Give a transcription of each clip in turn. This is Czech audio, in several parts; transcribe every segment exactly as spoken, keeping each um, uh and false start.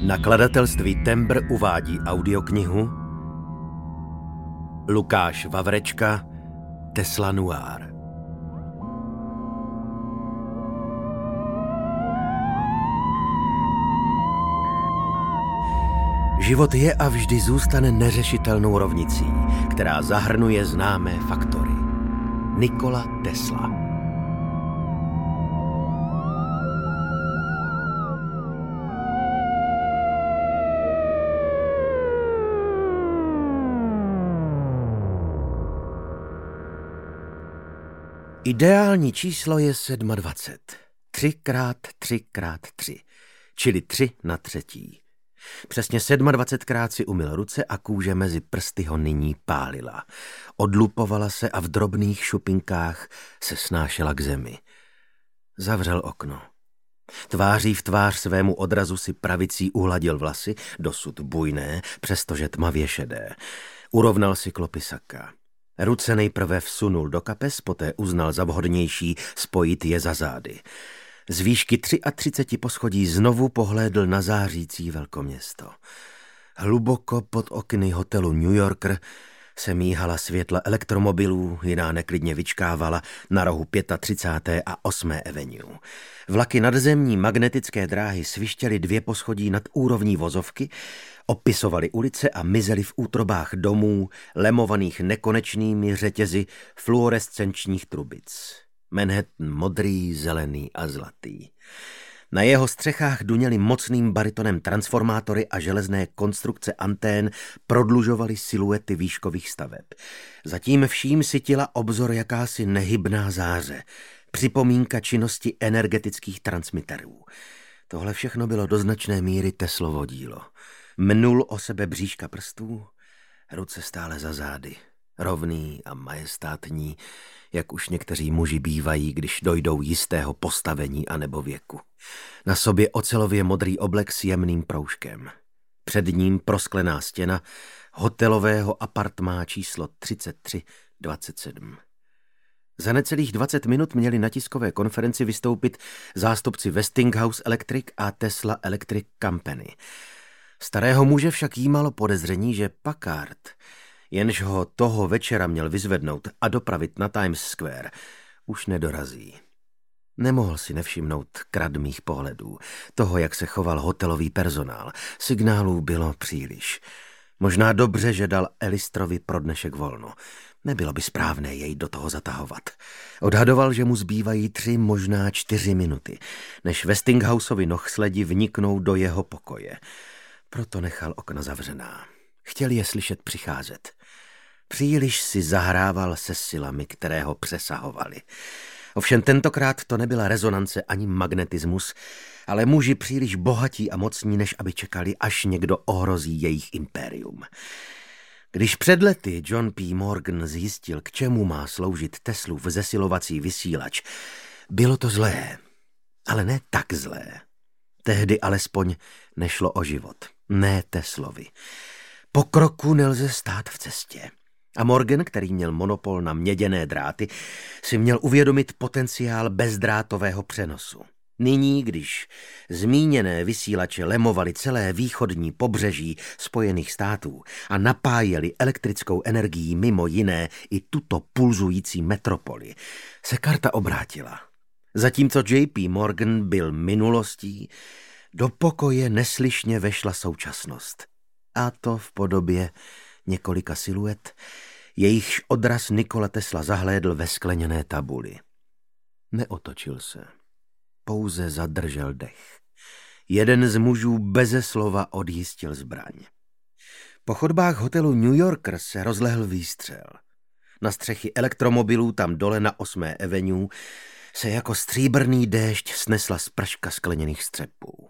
Nakladatelství Tembr uvádí audioknihu Lukáš Vavrečka Tesla Noir. Život je a vždy zůstane neřešitelnou rovnicí, která zahrnuje známé faktory. Nikola Tesla. Ideální číslo je dvacet sedm. tři krát tři krát tři, čili tři na třetí. Přesně dvacet sedmkrát si umyl ruce a kůže mezi prsty ho nyní pálila. Odlupovala se a v drobných šupinkách se snášela k zemi. Zavřel okno. Tváří v tvář svému odrazu si pravicí uhladil vlasy, dosud bujné, přestože tmavě šedé. Urovnal si klopy saka. Ruce nejprve vsunul do kapes, poté uznal za vhodnější spojit je za zády. Z výšky třicet tři poschodí znovu pohlédl na zářící velkoměsto. Hluboko pod okny hotelu New Yorker se míhala světla elektromobilů, jiná neklidně vyčkávala na rohu třicáté páté a osmé Avenue. Vlaky nadzemní magnetické dráhy svištěly dvě poschodí nad úrovní vozovky, opisovaly ulice a mizely v útrobách domů, lemovaných nekonečnými řetězy fluorescenčních trubic. Manhattan modrý, zelený a zlatý. Na jeho střechách duněly mocným baritonem transformátory a železné konstrukce antén prodlužovaly siluety výškových staveb. Zatím vším sytila obzor jakási nehybná záře, připomínka činnosti energetických transmiterů. Tohle všechno bylo do značné míry Teslovo dílo. Mnul o sebe bříška prstů, ruce stále za zády, rovný a majestátní, jak už někteří muži bývají, když dojdou jistého postavení anebo věku. Na sobě ocelově modrý oblek s jemným proužkem. Před ním prosklená stěna hotelového apartmá číslo třicet tři dvacet sedm. Za necelých dvacet minut měli na tiskové konferenci vystoupit zástupci Westinghouse Electric a Tesla Electric Company. Starého muže však jímalo podezření, že Packard, jenž ho toho večera měl vyzvednout a dopravit na Times Square, už nedorazí. Nemohl si nevšimnout kradmých pohledů, toho, jak se choval hotelový personál. Signálů bylo příliš. Možná dobře, že dal Elistrovi pro dnešek volno. Nebylo by správné jej do toho zatahovat. Odhadoval, že mu zbývají tři, možná čtyři minuty, než Westinghouseovi nohsledi vniknou do jeho pokoje. Proto nechal okna zavřená. Chtěl je slyšet přicházet. Příliš si zahrával se silami, které ho přesahovaly. Ovšem tentokrát to nebyla rezonance ani magnetismus, ale muži příliš bohatí a mocní, než aby čekali, až někdo ohrozí jejich impérium. Když před lety John P. Morgan zjistil, k čemu má sloužit Teslův zesilovací vysílač, bylo to zlé, ale ne tak zlé. Tehdy alespoň nešlo o život, ne Teslovi. Pokroku nelze stát v cestě. A Morgan, který měl monopol na měděné dráty, si měl uvědomit potenciál bezdrátového přenosu. Nyní, když zmíněné vysílače lemovaly celé východní pobřeží Spojených států a napájeli elektrickou energií mimo jiné i tuto pulzující metropoli, se karta obrátila. Zatímco J P. Morgan byl minulostí, do pokoje neslyšně vešla současnost. A to v podobě několika siluet, jejichž odraz Nikola Tesla zahlédl ve skleněné tabuli. Neotočil se, pouze zadržel dech. Jeden z mužů beze slova odjistil zbraň. Po chodbách hotelu New Yorker se rozlehl výstřel. Na střechy elektromobilů tam dole na osmé Avenue se jako stříbrný déšť snesla sprška skleněných střepů.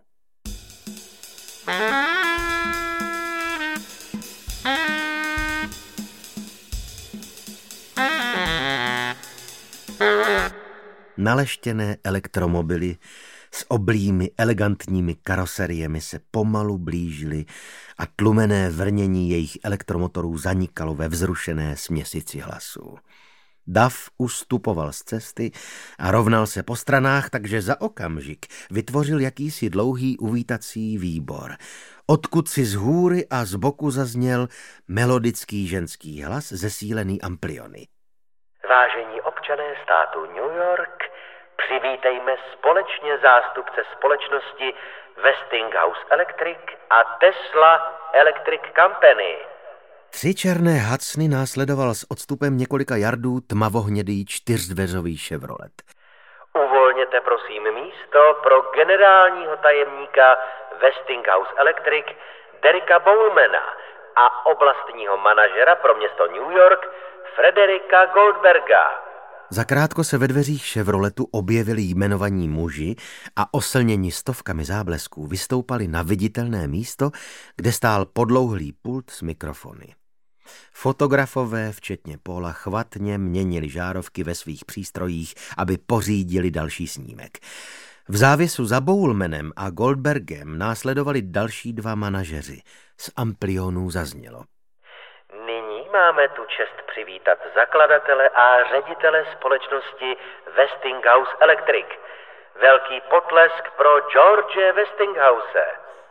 Naleštěné elektromobily s oblými elegantními karoseriemi se pomalu blížily a tlumené vrnění jejich elektromotorů zanikalo ve vzrušené směsici hlasů. Dav ustupoval z cesty a rovnal se po stranách, takže za okamžik vytvořil jakýsi dlouhý uvítací výbor, odkud si z hůry a z boku zazněl melodický ženský hlas zesílený ampliony. Vážení občané státu New York, přivítejme společně zástupce společnosti Westinghouse Electric a Tesla Electric Company. Tři černé hacny následoval s odstupem několika jardů tmavohnědý čtyřdveřový Chevrolet. Uvolněte prosím místo pro generálního tajemníka Westinghouse Electric Derricka Bowlemana a oblastního manažera pro město New York Frederika Goldberga. Zakrátko se ve dveřích Chevroletu objevili jmenovaní muži a oslněni stovkami záblesků vystoupali na viditelné místo, kde stál podlouhlý pult s mikrofony. Fotografové, včetně Paula, chvatně měnili žárovky ve svých přístrojích, aby pořídili další snímek. V závěsu za Bowlemanem a Goldbergem následovali další dva manažeři. Z amplionů zaznělo. Nyní máme tu čest přivítat zakladatele a ředitele společnosti Westinghouse Electric. Velký potlesk pro George Westinghouse.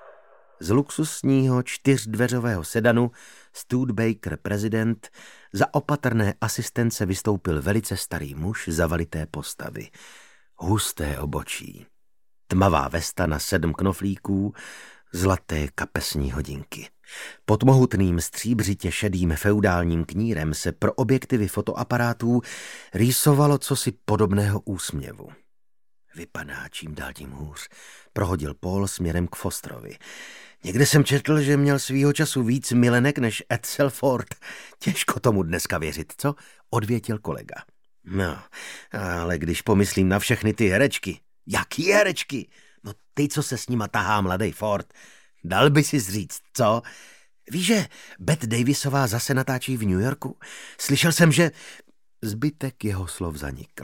Z luxusního čtyřdveřového sedanu Studebaker prezident za opatrné asistence vystoupil velice starý muž zavalité postavy. Husté obočí, tmavá vesta na sedm knoflíků, zlaté kapesní hodinky. Pod mohutným stříbřitě šedým feudálním knírem se pro objektivy fotoaparátů rýsovalo cosi podobného úsměvu. Vypadá čím dál tím hůř, prohodil Paul směrem k Fosterovi. Někde jsem četl, že měl svýho času víc milenek než Edsel Ford. Těžko tomu dneska věřit, co? Odvětil kolega. No, ale když pomyslím na všechny ty herečky. Jaký herečky? No ty, co se s nima tahá mladý Ford. Dal by si říct, co? Víš, že Bette Davisová zase natáčí v New Yorku? Slyšel jsem, že... Zbytek jeho slov zanikl.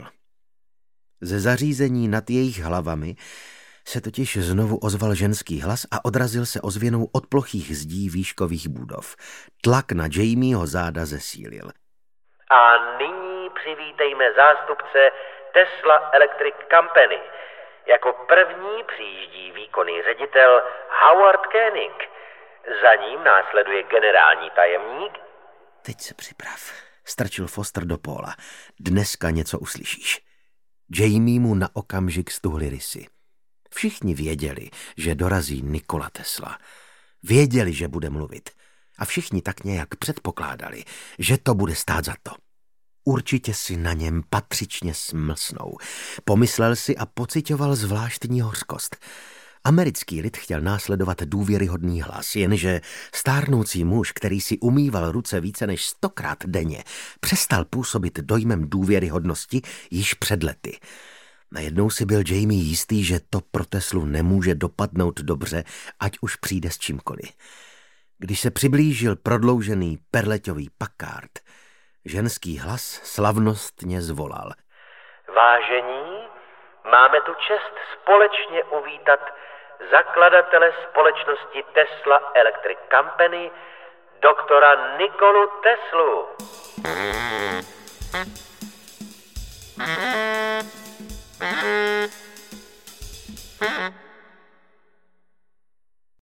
Ze zařízení nad jejich hlavami se totiž znovu ozval ženský hlas a odrazil se ozvěnou od plochých zdí výškových budov. Tlak na Jamieho záda zesílil. A nyní přivítejme zástupce Tesla Electric Company. Jako první přijíždí výkonný ředitel Howard Koenig. Za ním následuje generální tajemník. Teď se připrav, strčil Foster do Paula. Dneska něco uslyšíš. Jamie mu na okamžik stuhly rysy. Všichni věděli, že dorazí Nikola Tesla. Věděli, že bude mluvit. A všichni tak nějak předpokládali, že to bude stát za to. Určitě si na něm patřičně smlsnou. Pomyslel si a pocitoval zvláštní hořkost. Americký lid chtěl následovat důvěryhodný hlas, jenže stárnoucí muž, který si umýval ruce více než stokrát denně, přestal působit dojmem důvěryhodnosti již před lety. Najednou si byl Jamie jistý, že to pro Teslu nemůže dopadnout dobře, ať už přijde s čímkoliv. Když se přiblížil prodloužený perleťový Packard, ženský hlas slavnostně zvolal. Vážení, máme tu čest společně uvítat zakladatele společnosti Tesla Electric Company, doktora Nikolu Teslu. Mm-hmm.